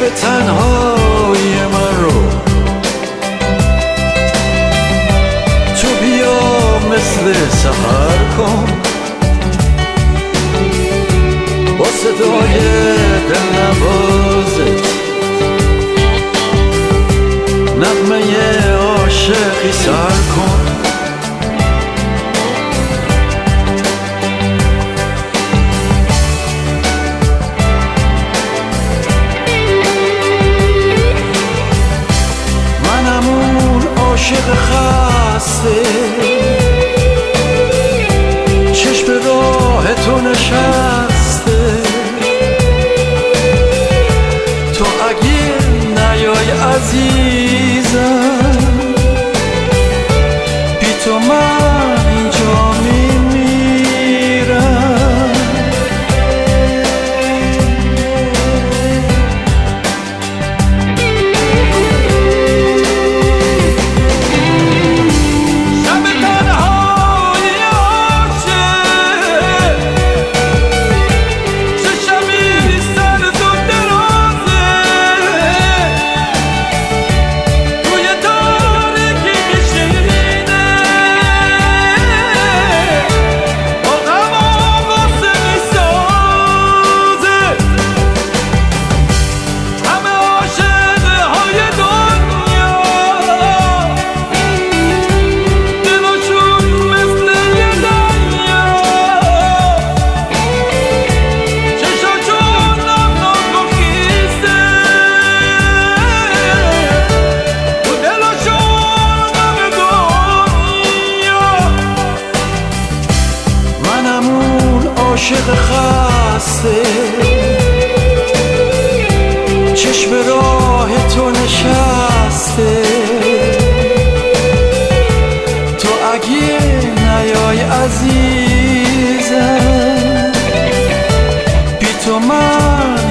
شب تنهای من رو تو بیا مثل سحر کن، با صدای دلنوازت نغمه عاشقی سر کن. منم اون عاشق خسته چشم راه تو نشسته، تو اگه نیای عزیزم بی تو من اینجا میمیرم. عاشق خسته چشم راه تو نشسته، تو اگه نیای عزیزم بی تو من